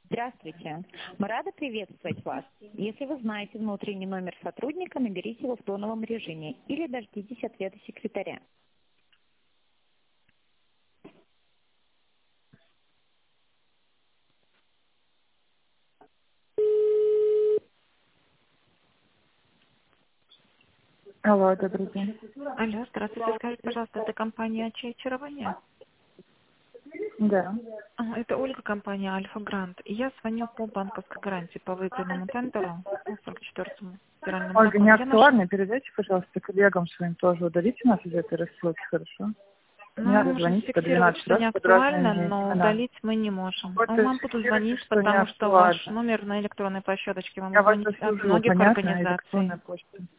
Здравствуйте. Мы рады приветствовать вас. Если вы знаете внутренний номер сотрудника, наберите его в тоновом режиме или дождитесь ответа секретаря. Алло, добрый день. Алло, здравствуйте. Скажите, пожалуйста, это компания «Очарование»? Да. Это Ольга, компания «Альфа Грант». И я звоню по банковской гарантии по выигранному тендеру, 44-му федеральному Ольга, не закону. актуально, передайте, пожалуйста, коллегам своим тоже, удалите нас из этой рассылки, хорошо? Не надо Можно звонить по зафиксировать, 12 что раз не под актуально, разными но именами. удалить мы не можем. Вот Вам будут зафиксируйте, звонить, что не потому что ваш актуально. номер на электронной площадке вам Я будут вас звонить от заслужила, многих понятно, организаций. электронная почта.